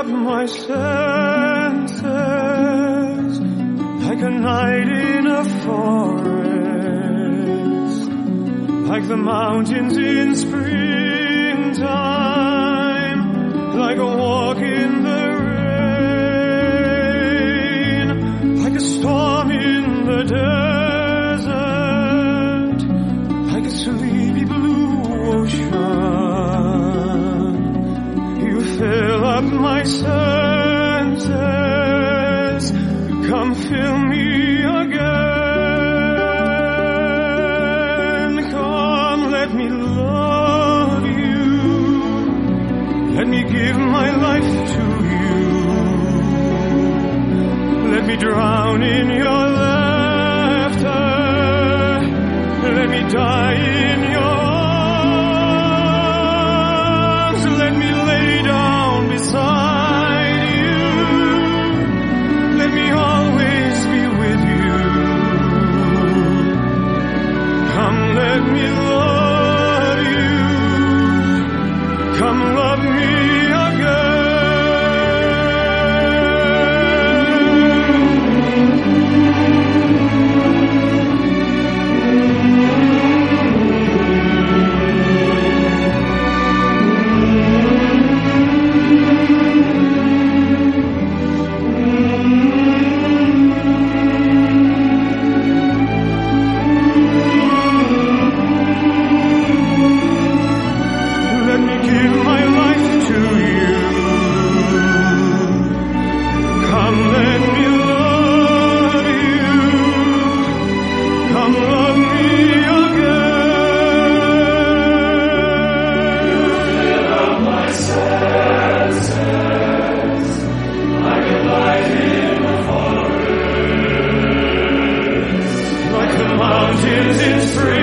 my senses, like a night in a forest, like the mountains in springtime, like a walk in the rain, like a storm in the desert, like a sleepy blue ocean. You fill up my senses, come fill me again. Come, let me love you, let me give my life to you. Let me drown in your laughter, let me die in your arms, let me lay down beside you, let me always be with you. Come, let me love you, come love me again. Let me give my life to you. Come, let me love you. Come, love me again. You fill up my senses, like a light in a forest, like the mountains in spring.